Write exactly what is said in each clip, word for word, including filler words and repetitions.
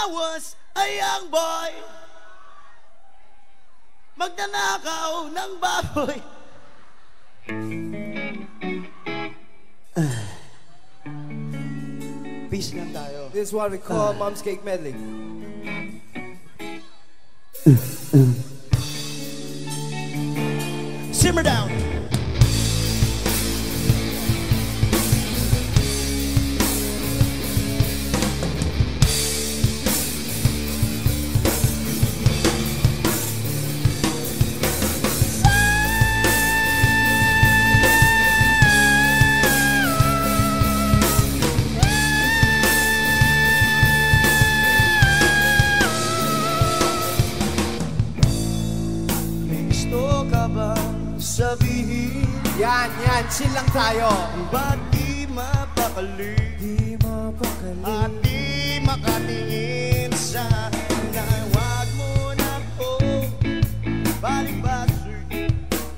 was a young boy, magnanakaw ng baboy. Peace lang tayo. This is what we call uh. Mom's Cake Medley. Simmer down. Sabihin, yan, yan, chill lang tayo. Ba't di mapakali, di mapakali, at di makatingin sa na huwag mo na po balik-balik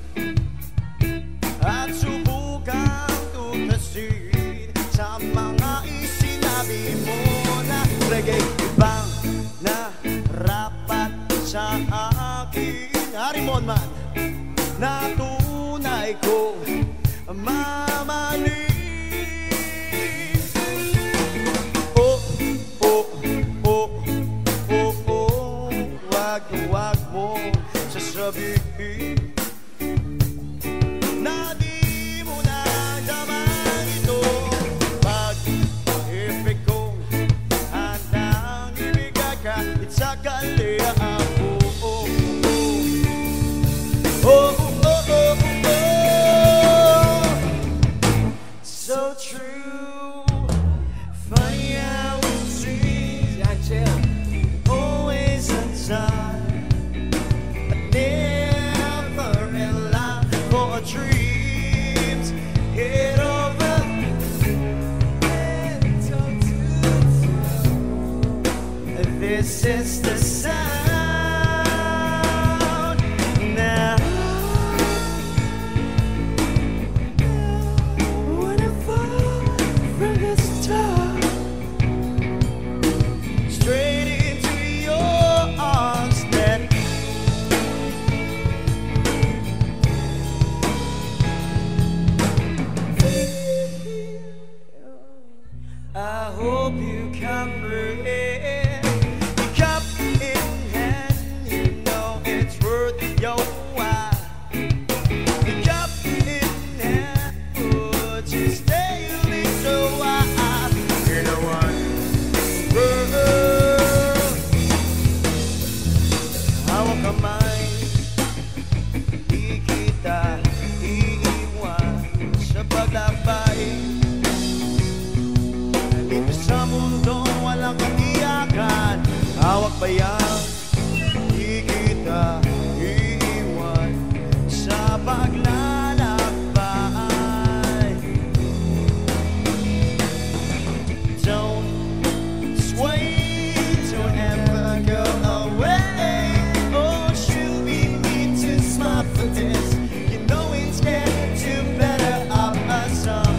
at subukang tutasin sa mga isinabi mo na reggae bang na rapat sa akin. Harimon man na tunay ko mamahalin. Oh, oh, oh, oh, oh, wag, wag mo sasabihin na di mo na naman ito. Pag-ibig kong handang ibigay ka, itsakali ako. Oh, oh, oh. So true, funny how it seems. Yeah, chill. Always on time, but never in line for dreams. Head over head, toe to toe. This is the sound now. I hope you can breathe. Cup in hand, you know it's worth your while. Cup in hand, would you stay a little while? You know what, girl, hawak kamay, di kita iiwan sa paglakbay. Sa mundo walang katiyakan, hawak ba yan? Di kita iiwan sa paglalakbay. Don't sway, don't ever go away. Oh, should we need to smart for this? You know it's getting too better of us some.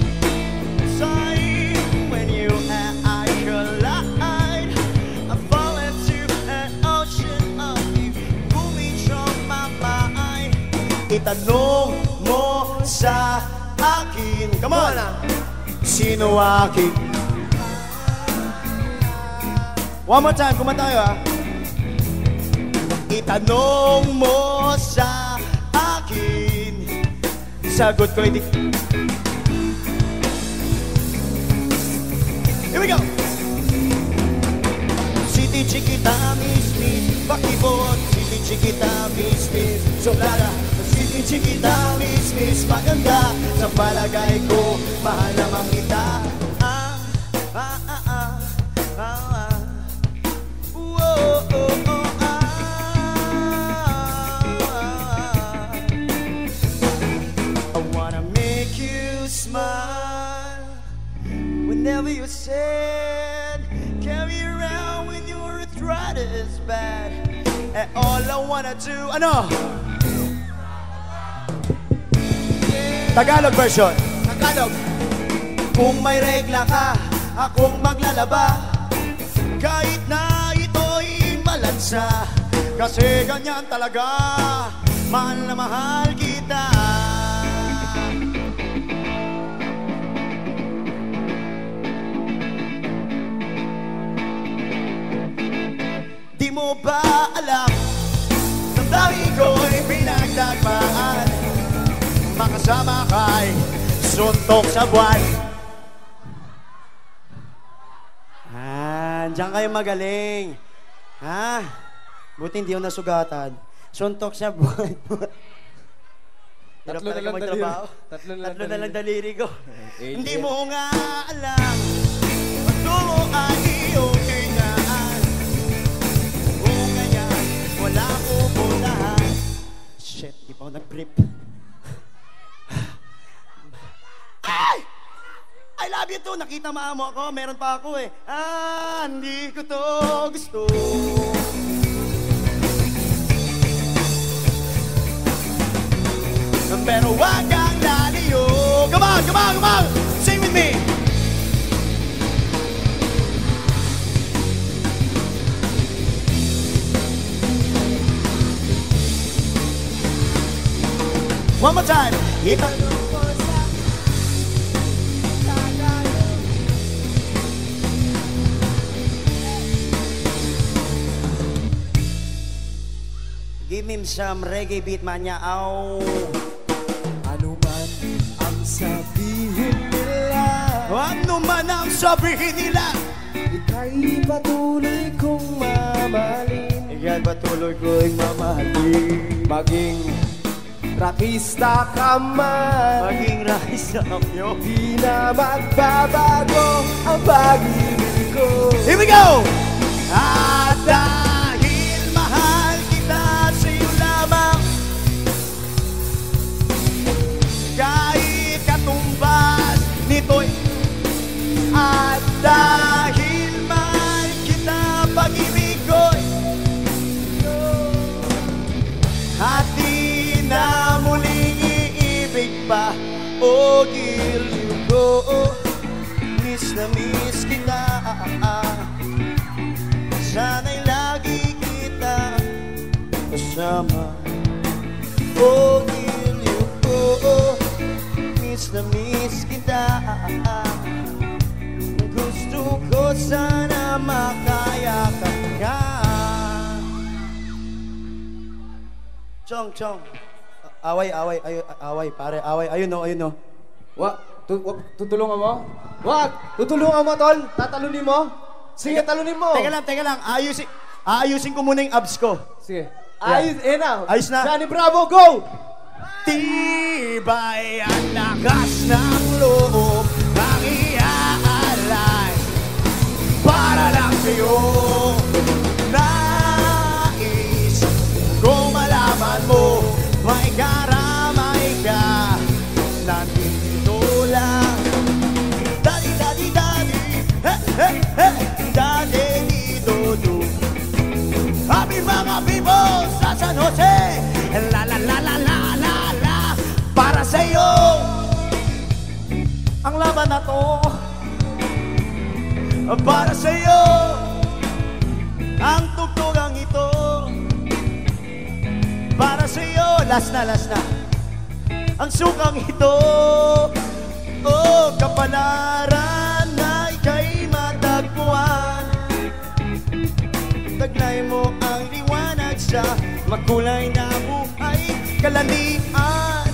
Itanong mo sa akin, come on, sino akin? One more time, kumanta tayo ha. Itanong mo sa akin, sagot ko hindi. Here we go. City Chiquita, Miss Miss, Bakibot. City Chiquita, Miss Miss, Sobrada. City Chiquita, Miss Miss, maganda. Sa palagay ko, mahal naman kita. Ah, ah, ah, ah, ah, ah. Whoa, oh, oh, ah, ah. I wanna make you smile whenever you're sad. Carry around when your arthritis bad. And all I wanna do, ano? Tagalog version. Tagalog. Kung may regla ka, akong maglalaba. Kahit na umaasa. Kasi ganyan talaga, mahal na mahal kita. Di mo ba alam, damdamin ko'y pinagdagmaan, makasama kay suntok sa buwan. Ah, diyan kayo magaling. Ha? Buti hindi yung nasugatan. Suntok sa buwan. Tatlo na lang daliri. Tatlo na lang, Tatlo na lang daliri ko. Hindi mo nga alam, patungo ay iyong kailangan. Kung ganyan, wala ko punahan. Shit, di pa ako nag-brief. Ay! I love you too! Nakita mo ako, meron pa ako eh. Ah, hindi ko to gusto. Pero wag kang laliyo. Come on, come on, come on! Sing with me! One more time! Itanong ko sa Tagalog. Give him some reggae beat, manya. Ow. Ano man ang sabihin nila, Ano man ang sabihin nila, ika'y patuloy kong mamahalin. Ikaw patuloy ko'y mamahalin. Maging rakista ka man, Maging rahis na kamyo. di na magbabago ang pag-ibig ko. here we go! At dahil mahal kita sa'yo lamang, kahit katumbas nito'y, at dahil mahal kita, pag-ibig ko'y, at di na muling iibig pa, o giliw ko, miss na miss kita. Sana'y lagi kita kasama. O giliw ko, miss na miss kita. Gusto ko sana makayakap ka. Chong, chong. Away, away, ay, away, pare, away. Ayun no, ayun no. Wag, tu wag, tutulungan mo? Wag, tutulungan mo, tol. Tatalunin mo. Sige, talunin mo. Teka lang, teka lang. Ayusin, aayusin ko muna yung abs ko. Sige. Ayos, eh na. Ayos na. Johnny Bravo, go! Tibay ang lakas ng loob ang iaalay para lang sa'yo. Nais kung malaman mo, may karamay ka, nandito lang. Daddy, daddy, daddy, hey, hey, hey, daddy, dito, do. Happy mga people sa San Jose, la la la la la la la, para sa'yo ang laban na to, para sa'yo ang tugtugang ito, para sa'yo, last na, last na, ang sukang ito, oh, kapalaran na ika'y matagpuan. Taglay mo ang liwanag sa makulay na buhay, kalanian.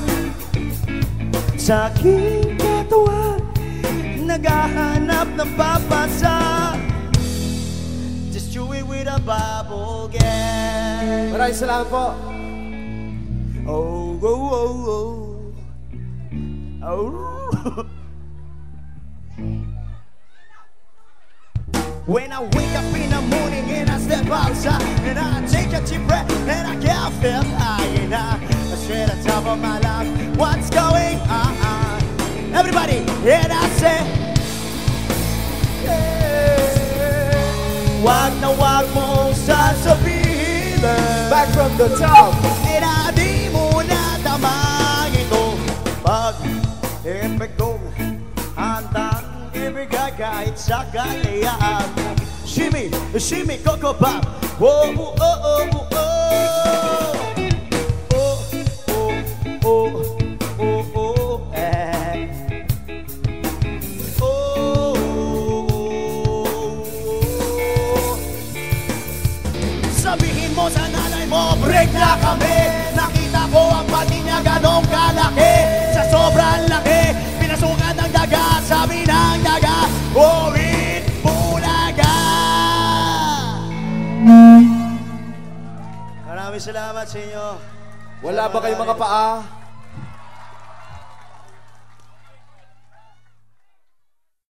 Sa aking katawan, naghahanap ng papasa. Just chew it with a bubble gum. Maraming salamat po. Oh, oh, oh, oh. Oh. When I wake up in the morning and I step outside and I take a deep breath and I can't feel high and I straight on top of my life, what's going on? Everybody, and I say, hey, wag na wag mong sasabihin, Back from the top. eh na di mo na tamang ito. Pag epektong handang ibigay kahit sa kalayaan. Shimmy, shimmy, coco pop, Oh, oh, oh, oh, oh. Oh, oh, oh, oh, oh. Eh. Oh, sabihin mo sa nanay mo, break na kami. Nakita ko ang pati niya ganong kalaki. Sa sobrang laki, pinasukan ng daga. Sabi ng daga, Uwit Bulaga. Maraming salamat sa inyo. Wala ba kayong mga paa?